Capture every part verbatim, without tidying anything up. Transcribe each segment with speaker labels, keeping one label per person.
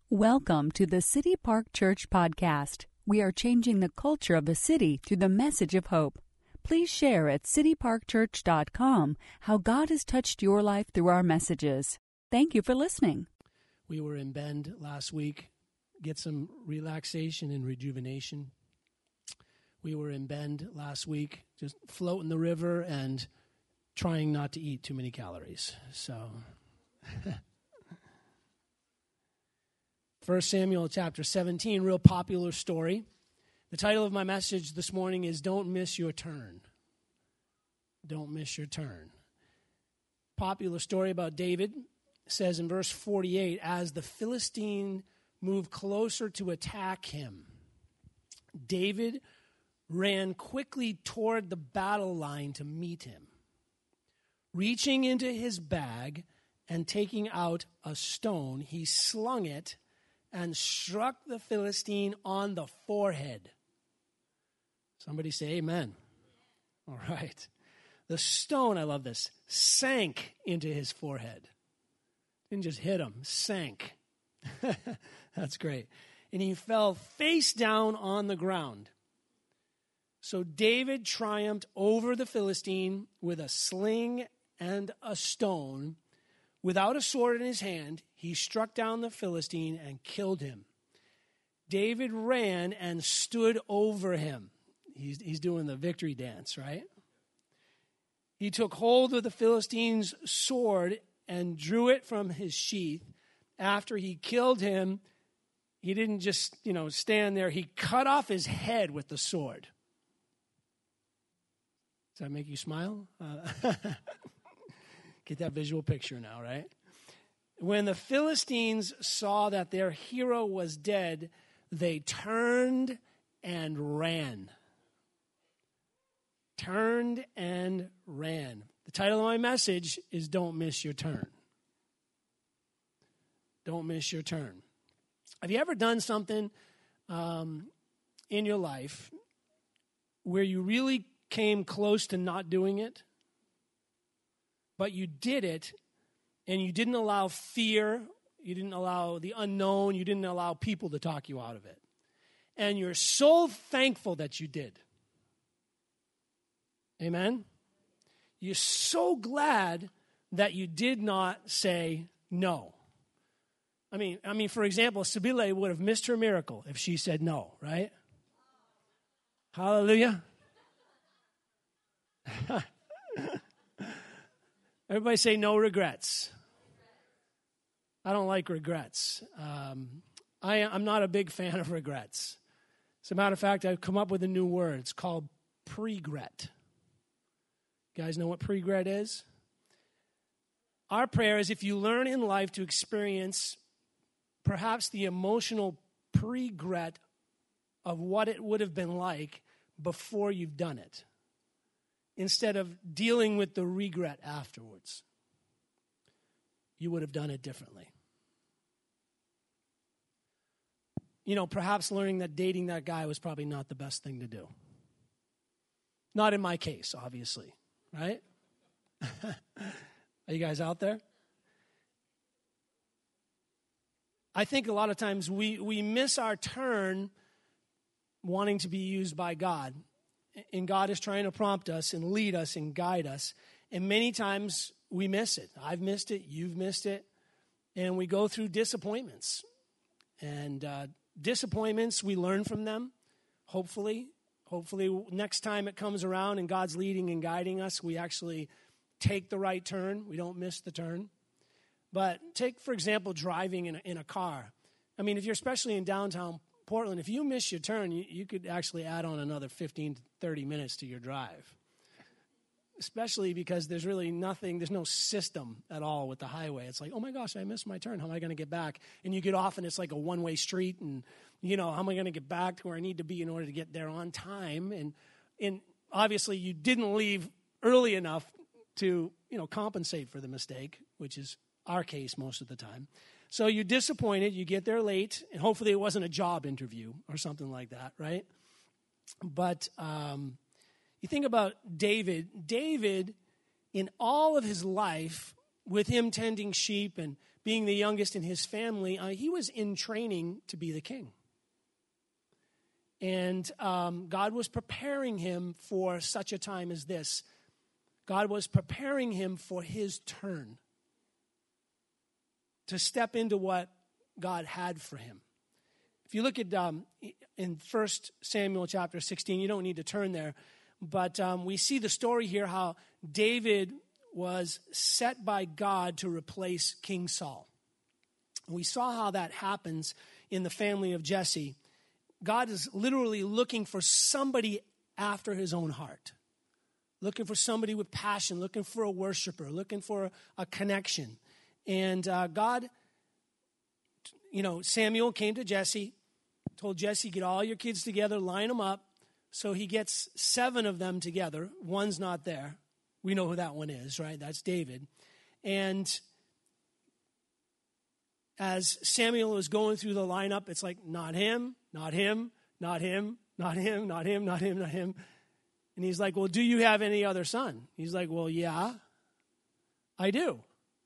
Speaker 1: Welcome to the City Park Church podcast. We are changing the culture of a city through the message of hope. Please share at city park church dot com how God has touched your life through our messages. Thank you for listening.
Speaker 2: We were in Bend last week, get some relaxation and rejuvenation. We were in Bend last week, just floating the river and trying not to eat too many calories. So... First Samuel chapter seventeen, real popular story. The title of my message this morning is Don't Miss Your Turn. Don't miss your turn. Popular story about David. It says in verse forty-eight, as the Philistine moved closer to attack him, David ran quickly toward the battle line to meet him. Reaching into his bag and taking out a stone, he slung it and struck the Philistine on the forehead. Somebody say amen. All right. The stone, I love this, sank into his forehead. Didn't just hit him, sank. That's great. And he fell face down on the ground. So David triumphed over the Philistine with a sling and a stone. Without a sword in his hand, he struck down the Philistine and killed him. David ran and stood over him. He's, he's doing the victory dance, right? He took hold of the Philistine's sword and drew it from his sheath. After he killed him, he didn't just, you know, stand there. He cut off his head with the sword. Does that make you smile? Uh, Get that visual picture now, right? When the Philistines saw that their hero was dead, they turned and ran. Turned and ran. The title of my message is Don't Miss Your Turn. Don't miss your turn. Have you ever done something um, in your life where you really came close to not doing it? But you did it, and you didn't allow fear, you didn't allow the unknown, you didn't allow people to talk you out of it. And you're so thankful that you did. Amen? You're so glad that you did not say no. I mean, I mean, for example, Sibile would have missed her miracle if she said no, right? Hallelujah. Everybody say no regrets. I don't like regrets. Um, I, I'm not a big fan of regrets. As a matter of fact, I've come up with a new word. It's called pregret. You guys know what pregret is? Our prayer is if you learn in life to experience perhaps the emotional pregret of what it would have been like before you've done it, instead of dealing with the regret afterwards, you would have done it differently. You know, perhaps learning that dating that guy was probably not the best thing to do. Not in my case, obviously, right? Are you guys out there? I think a lot of times we, we miss our turn wanting to be used by God. And God is trying to prompt us and lead us and guide us. And many times we miss it. I've missed it. You've missed it. And we go through disappointments. And uh, disappointments, we learn from them, hopefully. Hopefully next time it comes around and God's leading and guiding us, we actually take the right turn. We don't miss the turn. But take, for example, driving in a, in a car. I mean, if you're especially in downtown Portland, if you miss your turn, you, you could actually add on another fifteen to thirty minutes to your drive. Especially because there's really nothing, there's no system at all with the highway. It's like, oh my gosh, I missed my turn. How am I going to get back? And you get off and it's like a one-way street. And, you know, how am I going to get back to where I need to be in order to get there on time? And, and obviously you didn't leave early enough to, you know, compensate for the mistake, which is our case most of the time. So you're disappointed, you get there late, and hopefully it wasn't a job interview or something like that, right? But um, you think about David. David, in all of his life, with him tending sheep and being the youngest in his family, uh, he was in training to be the king. And um, God was preparing him for such a time as this. God was preparing him for his turn to step into what God had for him. If you look at um, in First Samuel chapter sixteen, you don't need to turn there, but um, we see the story here how David was set by God to replace King Saul. We saw how that happens in the family of Jesse. God is literally looking for somebody after his own heart, looking for somebody with passion, looking for a worshiper, looking for a connection. And uh, God, you know, Samuel came to Jesse, told Jesse, get all your kids together, line them up. So he gets seven of them together. One's not there. We know who that one is, right? That's David. And as Samuel was going through the lineup, it's like, not him, not him, not him, not him, not him, not him, not him. And he's like, well, do you have any other son? He's like, well, yeah, I do.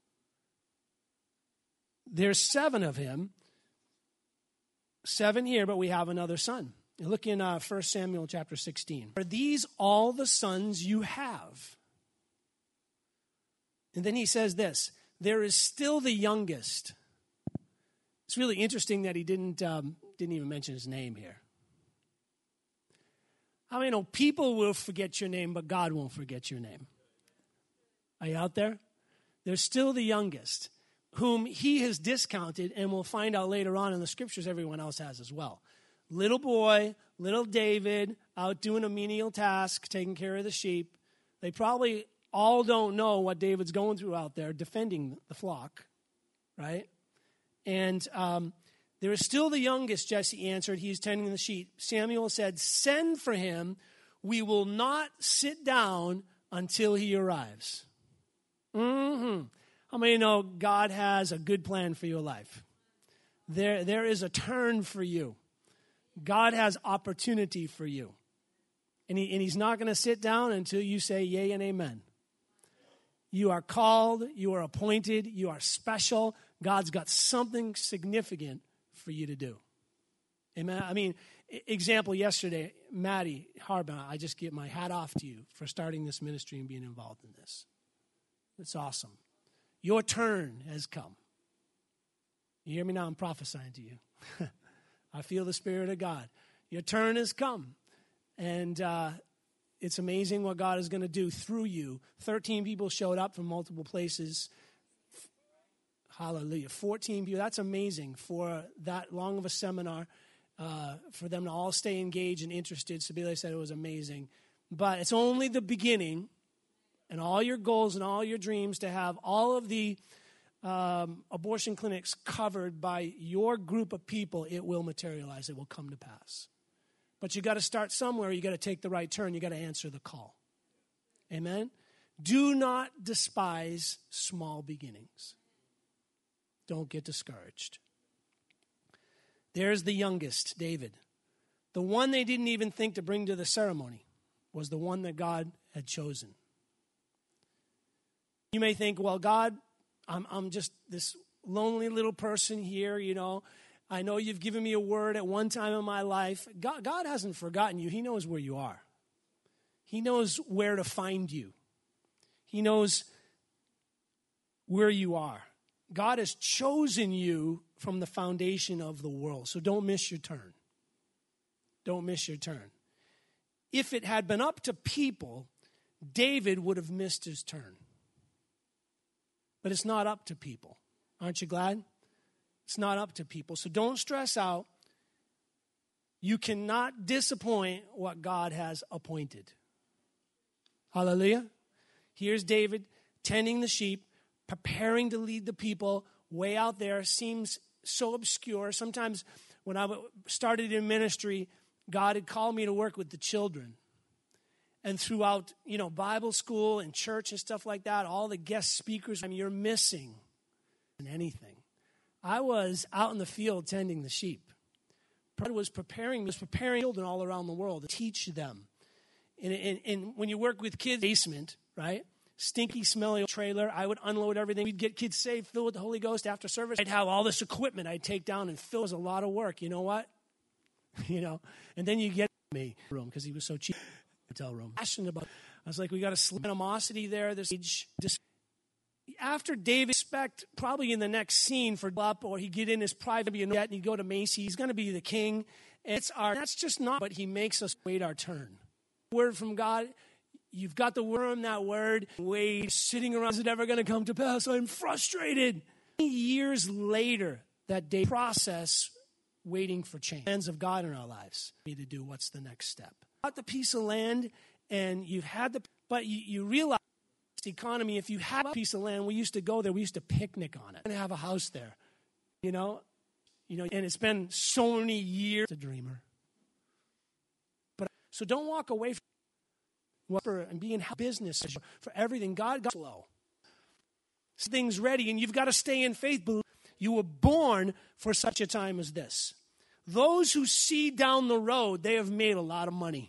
Speaker 2: There's seven of him. Seven here, but we have another son. Look in uh, First Samuel chapter sixteen. Are these all the sons you have? And then he says this, there is still the youngest. It's really interesting that he didn't um, didn't even mention his name here. I mean, you know, people will forget your name, but God won't forget your name. Are you out there? There's still the youngest, whom he has discounted, and we'll find out later on in the scriptures everyone else has as well. Little boy, little David, out doing a menial task, taking care of the sheep. They probably all don't know what David's going through out there defending the flock, right? And um, there is still the youngest, Jesse answered. He's tending the sheep. Samuel said, send for him. We will not sit down until he arrives. Mm-hmm. How many know God has a good plan for your life? There, there is a turn for you. God has opportunity for you. And, he, and he's not going to sit down until you say yay and amen. You are called, you are appointed, you are special. God's got something significant for you to do. Amen. I mean, example yesterday, Maddie Harbin, I just give my hat off to you for starting this ministry and being involved in this. It's awesome. Your turn has come. You hear me now? I'm prophesying to you. I feel the Spirit of God. Your turn has come. And uh, it's amazing what God is going to do through you. thirteen people showed up from multiple places. Hallelujah. fourteen people. That's amazing for that long of a seminar, uh, for them to all stay engaged and interested. Sabila said it was amazing. But it's only the beginning, and all your goals and all your dreams to have all of the um, abortion clinics covered by your group of people, it will materialize. It will come to pass. But you got to start somewhere. You got to take the right turn. You got to answer the call. Amen? Do not despise small beginnings. Don't get discouraged. There's the youngest, David. The one they didn't even think to bring to the ceremony was the one that God had chosen. You may think, well, God, I'm, I'm just this lonely little person here, you know. I know you've given me a word at one time in my life. God, God hasn't forgotten you. He knows where you are. He knows where to find you. He knows where you are. God has chosen you from the foundation of the world. So don't miss your turn. Don't miss your turn. If it had been up to people, David would have missed his turn. But it's not up to people. Aren't you glad? It's not up to people. So don't stress out. You cannot disappoint what God has appointed. Hallelujah. Here's David tending the sheep, preparing to lead the people way out there. Seems so obscure. Sometimes when I started in ministry, God had called me to work with the children. And throughout, you know, Bible school and church and stuff like that, all the guest speakers, I mean, you're missing anything. I was out in the field tending the sheep. God was preparing, was preparing children all around the world to teach them. And, and, and when you work with kids, basement, right? stinky, smelly trailer. I would unload everything. We'd get kids saved, filled with the Holy Ghost after service. I'd have all this equipment I'd take down and fill. It was a lot of work. You know what? you know, and then you get me room because he was so cheap. Hotel room. Passionate about. I was like, we got a animosity there. This age. Just after David, expect probably in the next scene for up, or he get in his private and he go to Macy. He's going to be the king. And it's our. That's just not. But he makes us wait our turn. Word from God. You've got the worm, that word, wait, sitting around, is it ever going to come to pass? I'm frustrated. Years later, that day process, waiting for change. Plans of God in our lives. We need to do what's the next step. Got the piece of land, and you've had the, but you, you realize the economy, if you have a piece of land, we used to go there, we used to picnic on it, and have a house there, you know, you know, and it's been so many years. A dreamer. But so don't walk away from and be in business for everything. God got slow. Things ready, and you've got to stay in faith. You were born for such a time as this. Those who see down the road, they have made a lot of money.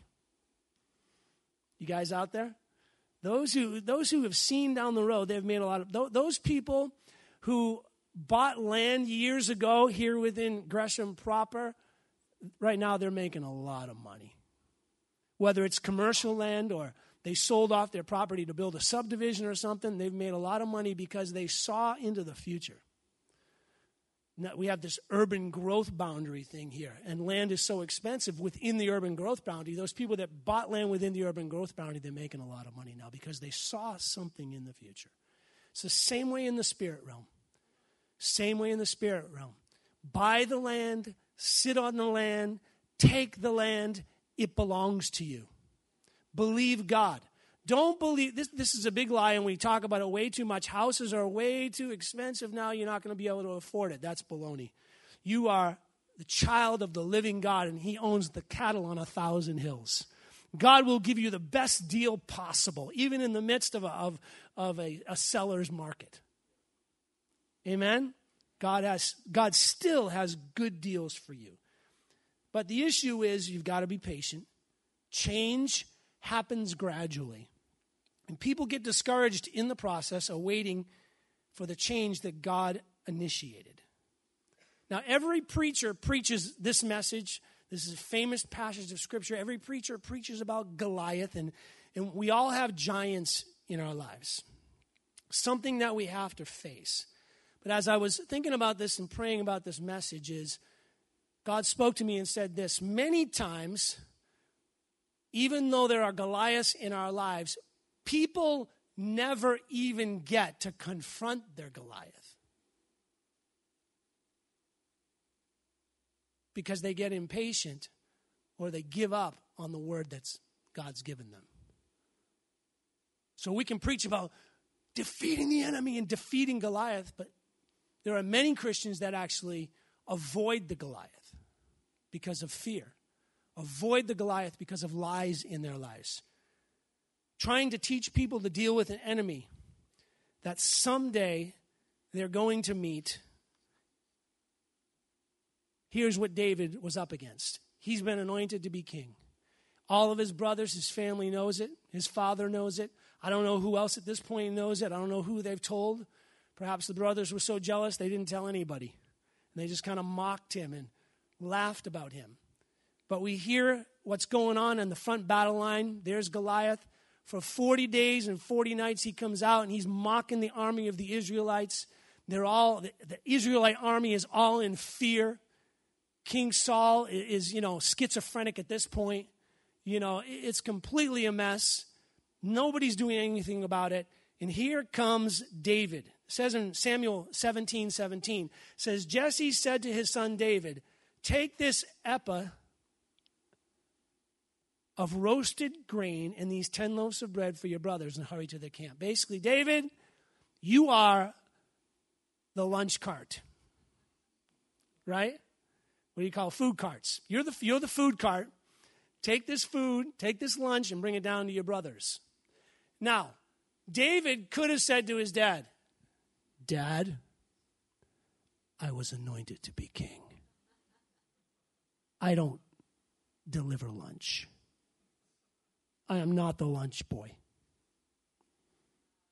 Speaker 2: You guys out there? Those who those who have seen down the road, they've made a lot of. Those people who bought land years ago here within Gresham proper, right now they're making a lot of money. Whether it's commercial land or they sold off their property to build a subdivision or something, they've made a lot of money because they saw into the future. Now, we have this urban growth boundary thing here, and land is so expensive within the urban growth boundary. Those people that bought land within the urban growth boundary, they're making a lot of money now because they saw something in the future. It's the same way in the spirit realm. Same way in the spirit realm. Buy the land, sit on the land, take the land. It belongs to you. Believe God. Don't believe, this This is a big lie, and we talk about it way too much. Houses are way too expensive now. You're not going to be able to afford it. That's baloney. You are the child of the living God, and he owns the cattle on a thousand hills. God will give you the best deal possible, even in the midst of a, of, of a, a seller's market. Amen? God has God still has good deals for you. But the issue is you've got to be patient. Change happens gradually. And people get discouraged in the process of waiting for the change that God initiated. Now, every preacher preaches this message. This is a famous passage of Scripture. Every preacher preaches about Goliath, and, and we all have giants in our lives. Something that we have to face. But as I was thinking about this and praying about this message is, God spoke to me and said this, many times, even though there are Goliaths in our lives, people never even get to confront their Goliath. Because they get impatient or they give up on the word that's God's given them. So we can preach about defeating the enemy and defeating Goliath, but there are many Christians that actually avoid the Goliath because of fear. Avoid the Goliath because of lies in their lives. Trying to teach people to deal with an enemy that someday they're going to meet. Here's what David was up against. He's been anointed to be king. All of his brothers, his family knows it. His father knows it. I don't know who else at this point knows it. I don't know who they've told. Perhaps the brothers were so jealous they didn't tell anybody. And they just kind of mocked him and laughed about him. But we hear what's going on in the front battle line. There's Goliath. For forty days and forty nights he comes out and he's mocking the army of the Israelites. They're all, the, the Israelite army is all in fear. King Saul is, you know, schizophrenic at this point. You know, it's completely a mess. Nobody's doing anything about it. And here comes David. It says in Samuel seventeen seventeen, says, Jesse said to his son David, take this ephah of roasted grain and these ten loaves of bread for your brothers and hurry to the camp. Basically, David, you are the lunch cart. Right? What do you call food carts? You're the, you're the food cart. Take this food, take this lunch, and bring it down to your brothers. Now, David could have said to his dad, Dad, I was anointed to be king. I don't deliver lunch. I am not the lunch boy.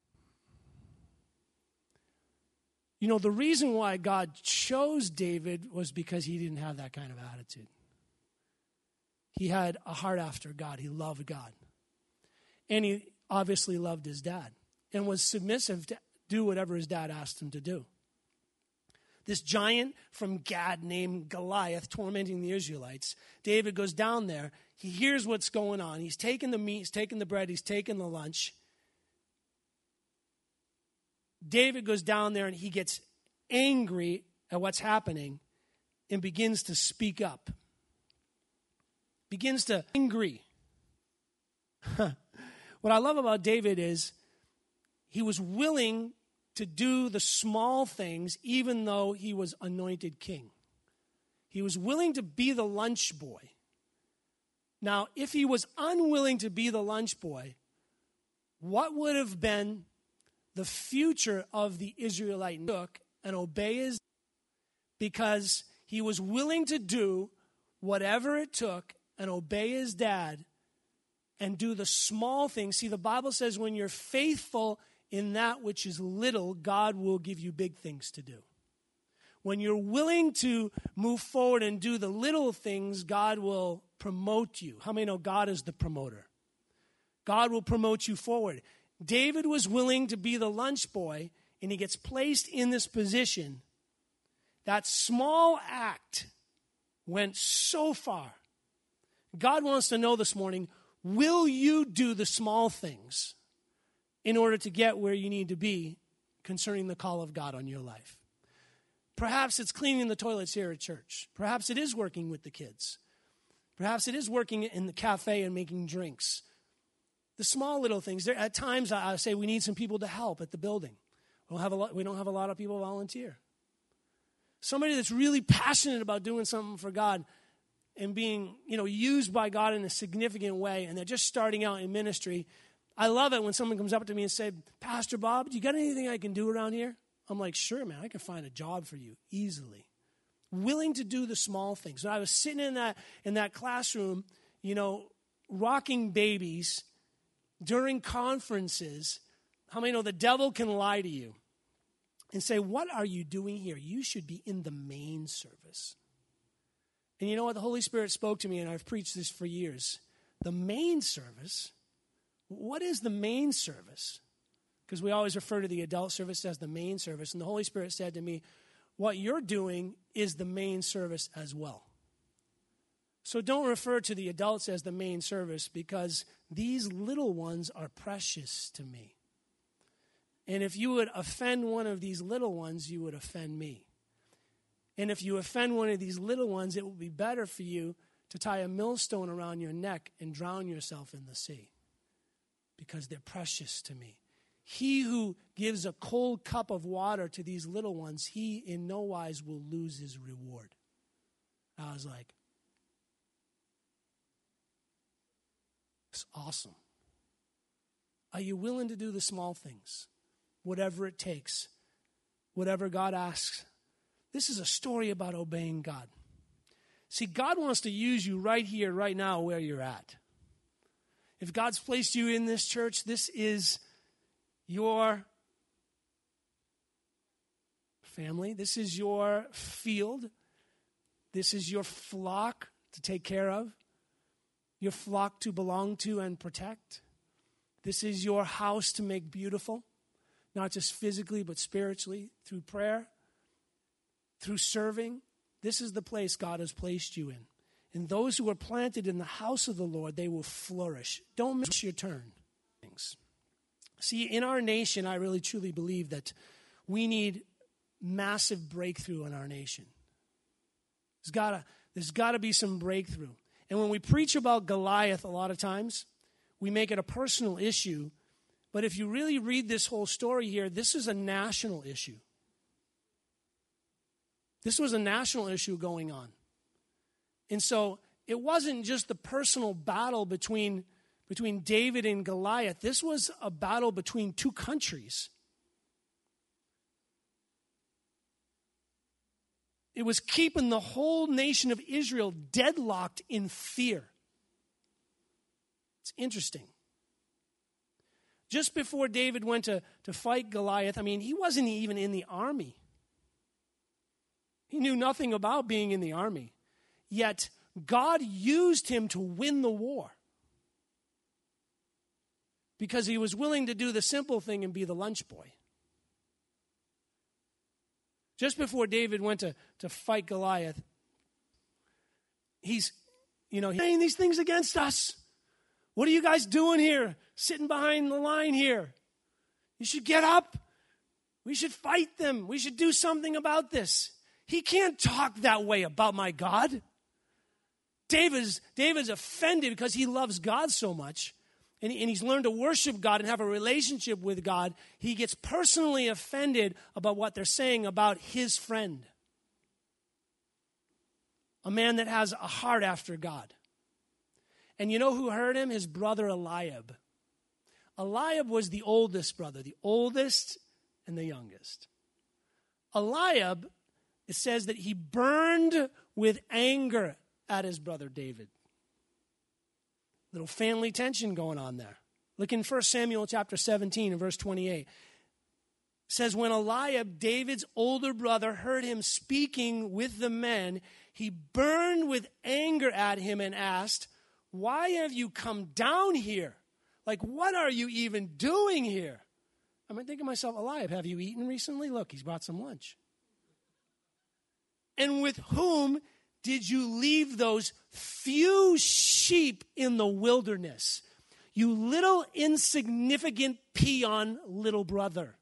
Speaker 2: You know, the reason why God chose David was because he didn't have that kind of attitude. He had a heart after God. He loved God. And he obviously loved his dad and was submissive to do whatever his dad asked him to do. This giant from Gad named Goliath tormenting the Israelites. David goes down there. He hears what's going on. He's taking the meat, he's taking the bread, he's taking the lunch. David goes down there and he gets angry at what's happening and begins to speak up. Begins to angry. What I love about David is he was willing to do the small things even though he was anointed king. He was willing to be the lunch boy. Now, if he was unwilling to be the lunch boy, what would have been the future of the Israelite took and obey his, because he was willing to do whatever it took and obey his dad and do the small things. See, the Bible says when you're faithful in that which is little, God will give you big things to do. When you're willing to move forward and do the little things, God will promote you. How many know God is the promoter? God will promote you forward. David was willing to be the lunch boy, and he gets placed in this position. That small act went so far. God wants to know this morning, will you do the small things in order to get where you need to be concerning the call of God on your life? Perhaps it's cleaning the toilets here at church. Perhaps it is working with the kids. Perhaps it is working in the cafe and making drinks. The small little things. There, at times I say we need some people to help at the building. We don't have a lot, we don't have a lot of people volunteer. Somebody that's really passionate about doing something for God and being, you know, used by God in a significant way, and they're just starting out in ministry. I love it when someone comes up to me and says, Pastor Bob, do you got anything I can do around here? I'm like, sure, man, I can find a job for you easily. Willing to do the small things. When I was sitting in that in that classroom, you know, rocking babies during conferences, how many know the devil can lie to you and say, what are you doing here? You should be in the main service. And you know what? The Holy Spirit spoke to me, and I've preached this for years. The main service? What is the main service? Because we always refer to the adult service as the main service. And the Holy Spirit said to me, what you're doing is the main service as well. So don't refer to the adults as the main service, because these little ones are precious to me. And if you would offend one of these little ones, you would offend me. And if you offend one of these little ones, it will be better for you to tie a millstone around your neck and drown yourself in the sea, because they're precious to me. He who gives a cold cup of water to these little ones, he in no wise will lose his reward. I was like, it's awesome. Are you willing to do the small things? Whatever it takes. Whatever God asks. This is a story about obeying God. See, God wants to use you right here, right now, where you're at. If God's placed you in this church, this is your family. This is your field. This is your flock to take care of. Your flock to belong to and protect. This is your house to make beautiful, not just physically but spiritually, through prayer, through serving. This is the place God has placed you in. And those who are planted in the house of the Lord, they will flourish. Don't miss your turn. See, in our nation, I really truly believe that we need massive breakthrough in our nation. There's gotta, there's gotta be some breakthrough. And when we preach about Goliath, a lot of times, we make it a personal issue. But if you really read this whole story here, this is a national issue. This was a national issue going on. And so it wasn't just the personal battle between, between David and Goliath. This was a battle between two countries. It was keeping the whole nation of Israel deadlocked in fear. It's interesting. Just before David went to, to fight Goliath, I mean, he wasn't even in the army. He knew nothing about being in the army. Yet God used him to win the war because he was willing to do the simple thing and be the lunch boy. Just before David went to, to fight Goliath, he's, you know, he's saying these things against us. What are you guys doing here, sitting behind the line here? You should get up. We should fight them. We should do something about this. He can't talk that way about my God. David's, David's offended because he loves God so much, and, and he's learned to worship God and have a relationship with God. He gets personally offended about what they're saying about his friend, a man that has a heart after God. And you know who heard him? His brother Eliab. Eliab was the oldest brother, the oldest and the youngest. Eliab, it says that he burned with anger at his brother David. Little family tension going on there. Look in First Samuel chapter seventeen and verse twenty-eight. It says, when Eliab, David's older brother, heard him speaking with the men, he burned with anger at him and asked, why have you come down here? Like, what are you even doing here? I mean, think to myself, Eliab, have you eaten recently? Look, he's brought some lunch. And with whom did you leave those few sheep in the wilderness? You little insignificant peon little brother.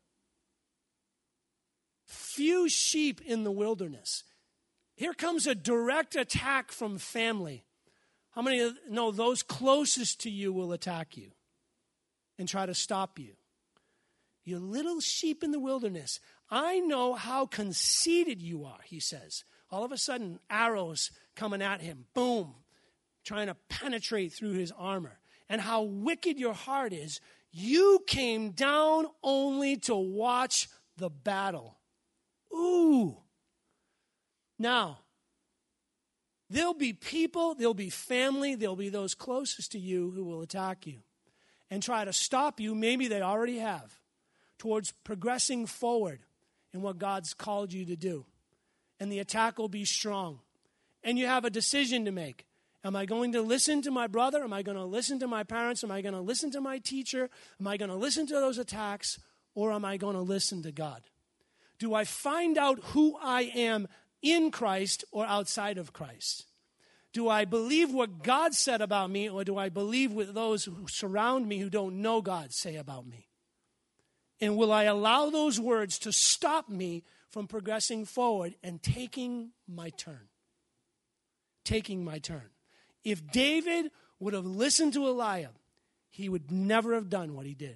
Speaker 2: Few sheep in the wilderness. Here comes a direct attack from family. How many know those closest to you will attack you and try to stop you? You little sheep in the wilderness. I know how conceited you are, he says. All of a sudden, arrows coming at him. Boom. Trying to penetrate through his armor. And how wicked your heart is. You came down only to watch the battle. Ooh. Now, there'll be people, there'll be family, there'll be those closest to you who will attack you and try to stop you, maybe they already have, towards progressing forward in what God's called you to do. And the attack will be strong. And you have a decision to make. Am I going to listen to my brother? Am I going to listen to my parents? Am I going to listen to my teacher? Am I going to listen to those attacks? Or am I going to listen to God? Do I find out who I am in Christ or outside of Christ? Do I believe what God said about me, or do I believe what those who surround me who don't know God say about me? And will I allow those words to stop me from progressing forward and taking my turn? Taking my turn. If David would have listened to Eliab, he would never have done what he did.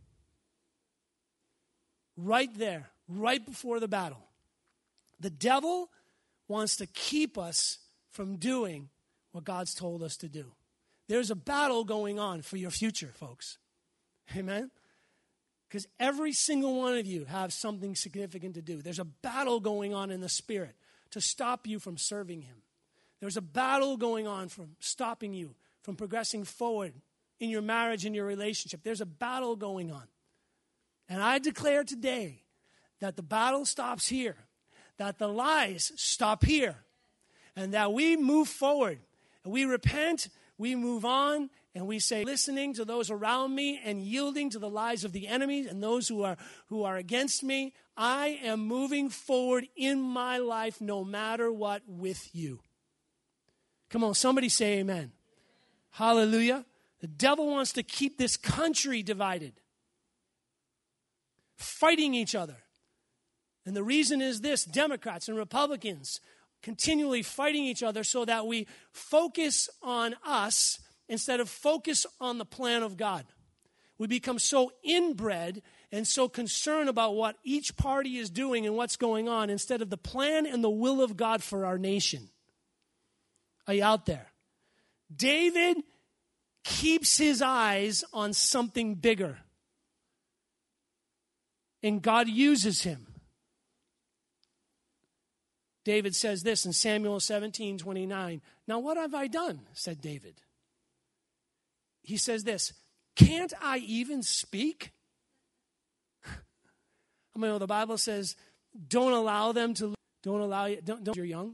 Speaker 2: Right there, right before the battle. The devil wants to keep us from doing what God's told us to do. There's a battle going on for your future, folks. Amen? Because every single one of you have something significant to do. There's a battle going on in the spirit to stop you from serving him. There's a battle going on from stopping you from progressing forward in your marriage and your relationship. There's a battle going on. And I declare today that the battle stops here, that the lies stop here, and that we move forward, and we repent, we move on, and we say, listening to those around me and yielding to the lies of the enemy and those who are who are against me, I am moving forward in my life no matter what with you. Come on, somebody say amen. Hallelujah. The devil wants to keep this country divided, fighting each other. And the reason is this: Democrats and Republicans continually fighting each other so that we focus on us instead of focus on the plan of God. We become so inbred and so concerned about what each party is doing and what's going on instead of the plan and the will of God for our nation. Are you out there? David keeps his eyes on something bigger. And God uses him. David says this in Samuel seventeen twenty-nine. Now what have I done? Said David. He says this, can't I even speak? I mean, the Bible says, don't allow them to. Don't allow you, don't, don't, you're young.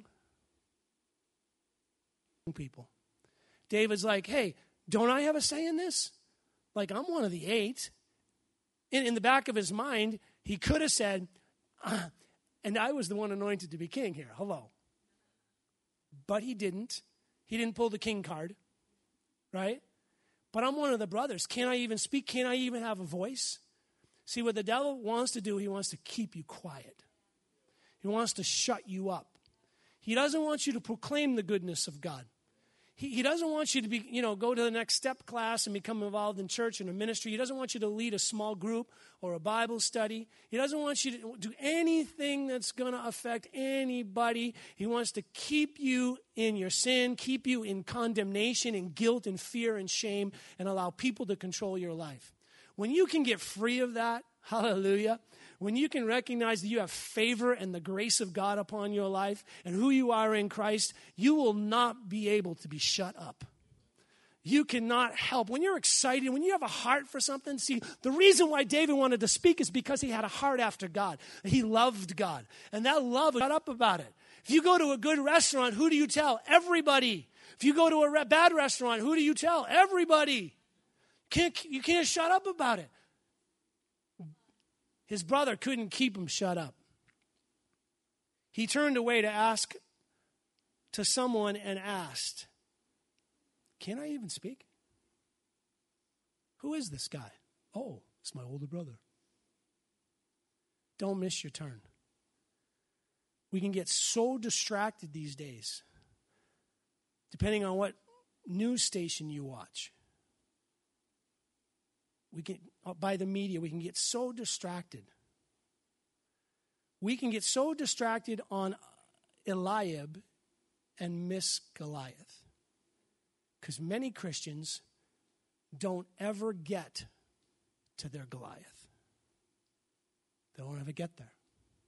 Speaker 2: People. David's like, hey, don't I have a say in this? Like, I'm one of the eight. In, in the back of his mind, he could have said, ah, and I was the one anointed to be king here. Hello. But he didn't. He didn't pull the king card, right? But I'm one of the brothers. Can't I even speak? Can't I even have a voice? See, what the devil wants to do, he wants to keep you quiet. He wants to shut you up. He doesn't want you to proclaim the goodness of God. He, he doesn't want you to be, you know, go to the next step class and become involved in church and a ministry. He doesn't want you to lead a small group or a Bible study. He doesn't want you to do anything that's going to affect anybody. He wants to keep you in your sin, keep you in condemnation and guilt and fear and shame, and allow people to control your life. When you can get free of that, hallelujah, when you can recognize that you have favor and the grace of God upon your life and who you are in Christ, you will not be able to be shut up. You cannot help. When you're excited, when you have a heart for something, see, the reason why David wanted to speak is because he had a heart after God. He loved God. And that love, shut up about it. If you go to a good restaurant, who do you tell? Everybody. If you go to a re- bad restaurant, who do you tell? Everybody. Can't, you can't shut up about it. His brother couldn't keep him shut up. He turned away to ask to someone and asked, can I even speak? Who is this guy? Oh, it's my older brother. Don't miss your turn. We can get so distracted these days, depending on what news station you watch. We can, by the media, we can get so distracted. We can get so distracted on Eliab and miss Goliath. Because many Christians don't ever get to their Goliath. They don't ever get there.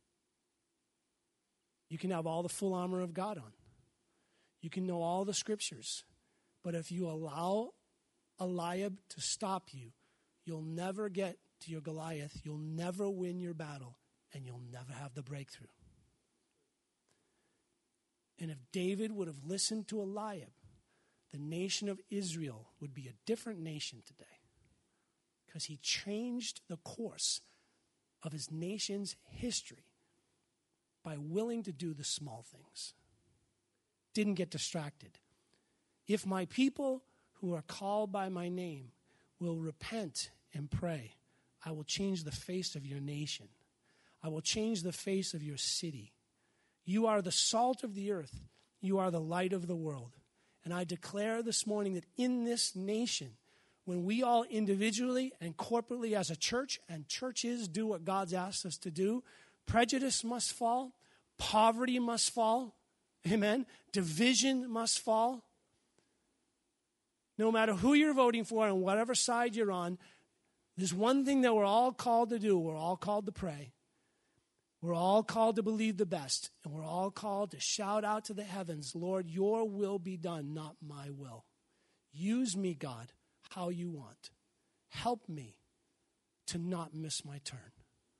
Speaker 2: You can have all the full armor of God on. You can know all the scriptures. But if you allow Eliab to stop you, you'll never get to your Goliath. You'll never win your battle. And you'll never have the breakthrough. And if David would have listened to Eliab, the nation of Israel would be a different nation today. Because he changed the course of his nation's history by willing to do the small things. Didn't get distracted. If my people who are called by my name will repent and pray, I will change the face of your nation. I will change the face of your city. You are the salt of the earth. You are the light of the world. And I declare this morning that in this nation, when we all individually and corporately as a church and churches do what God's asked us to do, prejudice must fall, poverty must fall, amen, division must fall. No matter who you're voting for and whatever side you're on, there's one thing that we're all called to do. We're all called to pray. We're all called to believe the best. And we're all called to shout out to the heavens, Lord, your will be done, not my will. Use me, God, how you want. Help me to not miss my turn.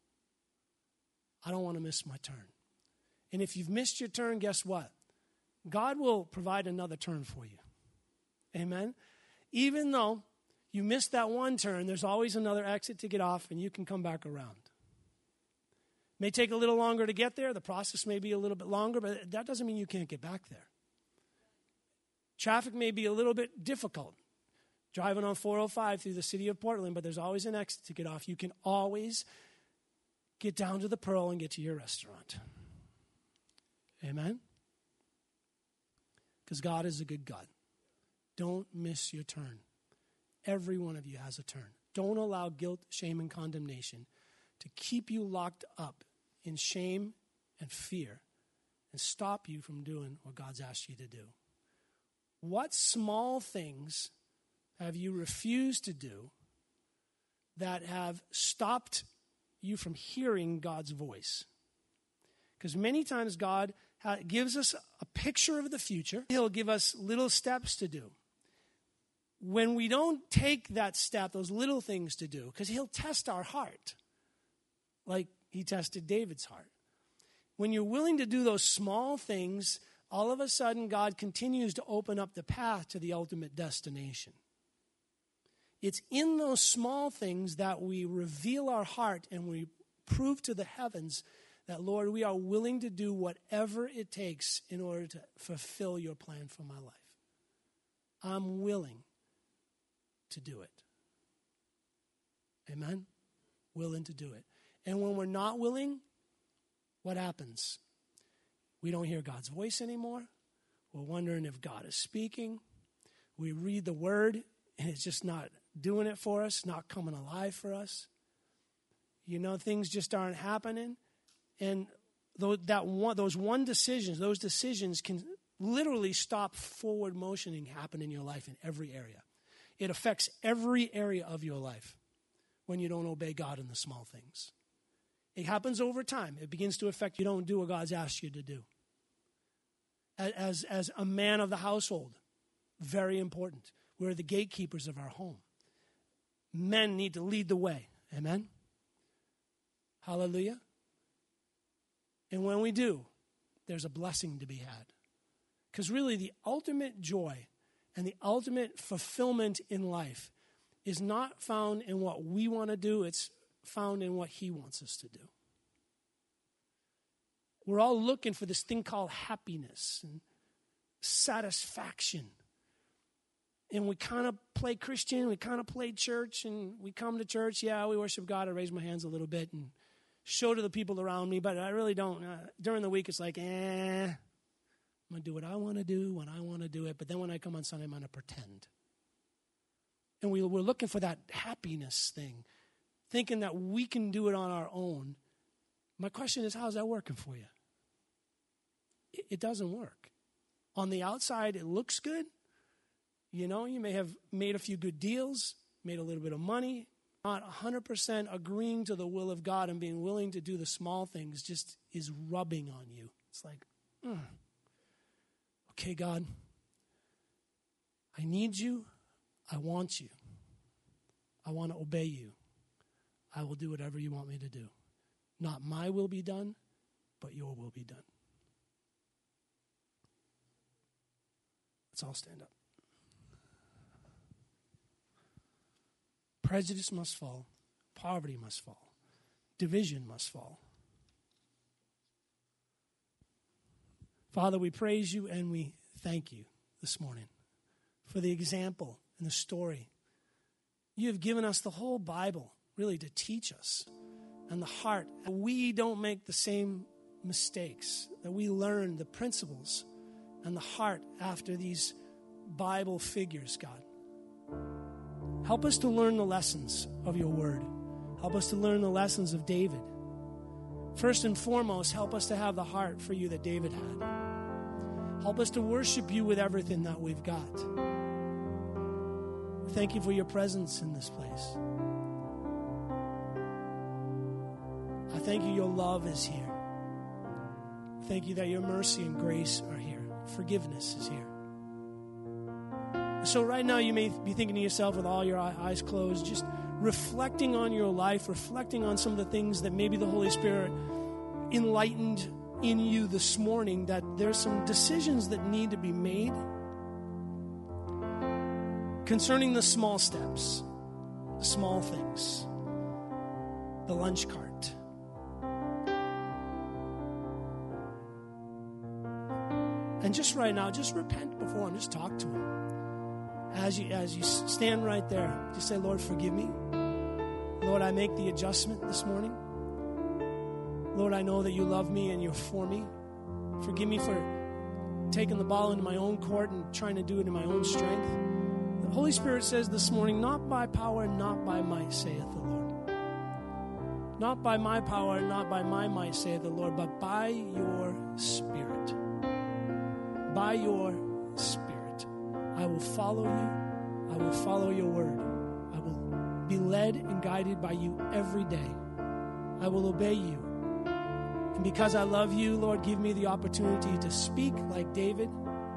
Speaker 2: I don't want to miss my turn. And if you've missed your turn, guess what? God will provide another turn for you. Amen? Even though you missed that one turn, there's always another exit to get off, and you can come back around. May take a little longer to get there. The process may be a little bit longer, but that doesn't mean you can't get back there. Traffic may be a little bit difficult. Driving on four oh five through the city of Portland, but there's always an exit to get off. You can always get down to the Pearl and get to your restaurant. Amen? Because God is a good God. Don't miss your turn. Every one of you has a turn. Don't allow guilt, shame, and condemnation to keep you locked up in shame and fear and stop you from doing what God's asked you to do. What small things have you refused to do that have stopped you from hearing God's voice? Because many times God gives us a picture of the future. He'll give us little steps to do. When we don't take that step, those little things to do, because he'll test our heart like he tested David's heart. when you're willing to do those small things, all of a sudden God continues to open up the path to the ultimate destination. It's in those small things that we reveal our heart and we prove to the heavens that, Lord, we are willing to do whatever it takes in order to fulfill your plan for my life. I'm willing to do it. Amen? Willing to do it. And when we're not willing, what happens? We don't hear God's voice anymore. We're wondering if God is speaking. We read the word and it's just not doing it for us, not coming alive for us. You know, things just aren't happening. And that one, those one decisions, those decisions can literally stop forward motioning happen in your life in every area. It affects every area of your life when you don't obey God in the small things. It happens over time. It begins to affect you don't do what God's asked you to do. As, as a man of the household, very important. We're the gatekeepers of our home. Men need to lead the way. Amen? Hallelujah. And when we do, there's a blessing to be had. Because really the ultimate joy and the ultimate fulfillment in life is not found in what we want to do. It's found in what he wants us to do. We're all looking for this thing called happiness and satisfaction. And we kind of play Christian, we kind of play church, and we come to church. Yeah, we worship God. I raise my hands a little bit and show to the people around me, but I really don't. Uh, during the week, it's like, eh, I'm going to do what I want to do when I want to do it. But then when I come on Sunday, I'm going to pretend. And we, we're looking for that happiness thing, thinking that we can do it on our own. My question is, how's that working for you? It, it doesn't work. On the outside, it looks good. You know, you may have made a few good deals, made a little bit of money. Not one hundred percent agreeing to the will of God and being willing to do the small things just is rubbing on you. It's like, mm. Okay, God, I need you. I want you. I want to obey you. I will do whatever you want me to do. Not my will be done, but your will be done. Let's all stand up. Prejudice must fall. Poverty must fall. Division must fall. Father, we praise you and we thank you this morning for the example and the story. You have given us the whole Bible, really, to teach us and the heart. We don't make the same mistakes, that we learn the principles and the heart after these Bible figures, God. Help us to learn the lessons of your word. Help us to learn the lessons of David. First and foremost, help us to have the heart for you that David had. Help us to worship you with everything that we've got. Thank you for your presence in this place. I thank you your love is here. Thank you that your mercy and grace are here. Forgiveness is here. So right now you may be thinking to yourself with all your eyes closed, just reflecting on your life, reflecting on some of the things that maybe the Holy Spirit enlightened in you this morning, that there's some decisions that need to be made concerning the small steps, the small things, the lunch cart. And just right now, just repent before him, just talk to him. As you, as you stand right there, just say, Lord, forgive me. Lord, I make the adjustment this morning. Lord, I know that you love me and you're for me. Forgive me for taking the ball into my own court and trying to do it in my own strength. The Holy Spirit says this morning, not by power, not by might, saith the Lord. Not by my power, not by my might, saith the Lord, but by your Spirit. By your Spirit. I will follow you. I will follow your word. I will be led and guided by you every day. I will obey you. And because I love you, Lord, give me the opportunity to speak like David,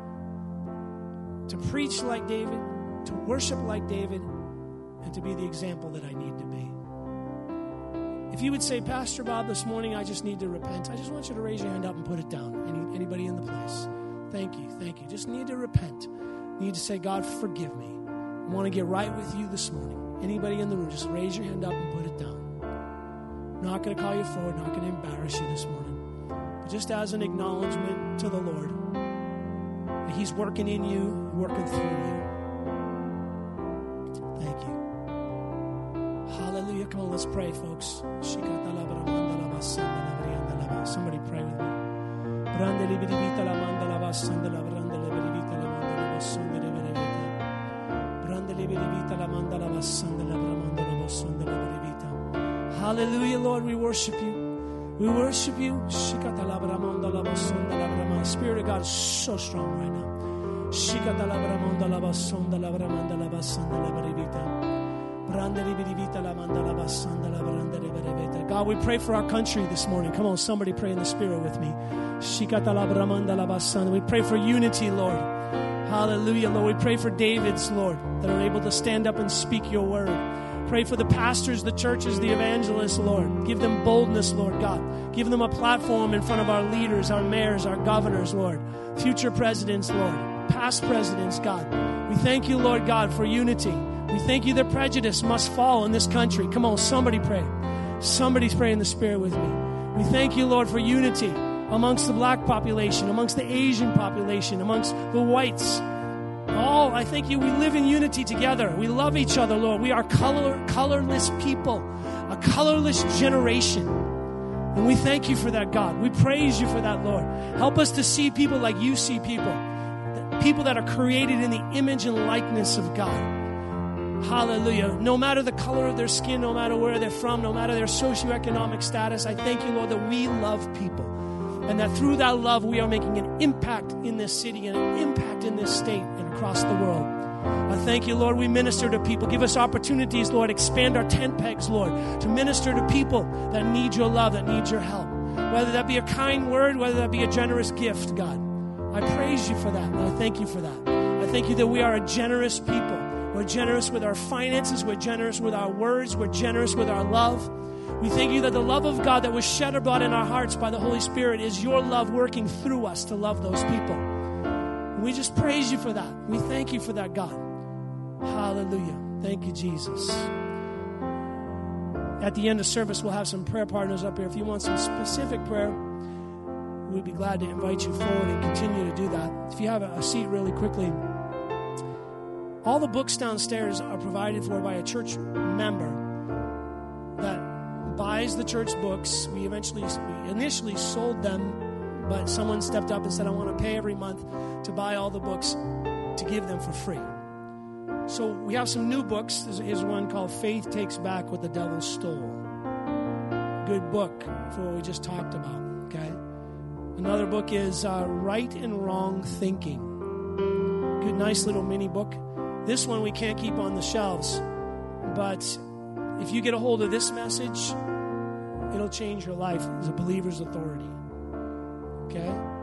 Speaker 2: to preach like David, to worship like David, and to be the example that I need to be. If you would say, Pastor Bob, this morning I just need to repent, I just want you to raise your hand up and put it down. Any, anybody in the place? Thank you, thank you. Just need to repent. Need to say, God, forgive me. I want to get right with you this morning. Anybody in the room, just raise your hand up and put it down. Not going to call you forward, not going to embarrass you this morning. But just as an acknowledgement to the Lord that He's working in you, working through you. Thank you. Hallelujah. Come on, let's pray, folks. Somebody pray with me. Hallelujah, Lord, we worship you. We worship you. The Spirit of God is so strong right now. God, we pray for our country this morning. Come on, somebody pray in the Spirit with me. We pray for unity, Lord. Hallelujah, Lord. We pray for Davids, Lord, that are able to stand up and speak your word. Pray for the pastors, the churches, the evangelists, Lord. Give them boldness, Lord God. Give them a platform in front of our leaders, our mayors, our governors, Lord. Future presidents, Lord. Past presidents, God. We thank you, Lord God, for unity. We thank you that prejudice must fall in this country. Come on, somebody pray. Somebody's praying in the Spirit with me. We thank you, Lord, for unity amongst the black population, amongst the Asian population, amongst the whites. All, I thank you, we live in unity together. We love each other, Lord. We are color, colorless people, a colorless generation. And we thank you for that, God. We praise you for that, Lord. Help us to see people like you see people, people that are created in the image and likeness of God. Hallelujah. No matter the color of their skin, no matter where they're from, no matter their socioeconomic status, I thank you, Lord, that we love people. And that through that love, we are making an impact in this city and an impact in this state and across the world. I thank you, Lord, we minister to people. Give us opportunities, Lord. Expand our tent pegs, Lord, to minister to people that need your love, that need your help. Whether that be a kind word, whether that be a generous gift, God. I praise you for that, and I thank you for that. I thank you that we are a generous people. We're generous with our finances. We're generous with our words. We're generous with our love. We thank you that the love of God that was shed abroad in our hearts by the Holy Spirit is your love working through us to love those people. And we just praise you for that. We thank you for that, God. Hallelujah. Thank you, Jesus. At the end of service, we'll have some prayer partners up here. If you want some specific prayer, we'd be glad to invite you forward and continue to do that. If you have a seat really quickly, all the books downstairs are provided for by a church member that buys the church books. We eventually, we initially sold them, but someone stepped up and said, I want to pay every month to buy all the books to give them for free. So we have some new books. Here's one called Faith Takes Back What the Devil Stole. Good book for what we just talked about, okay? Another book is uh, Right and Wrong Thinking. Good, nice little mini book. This one we can't keep on the shelves, but if you get a hold of this message, it'll change your life as a believer's authority. Okay?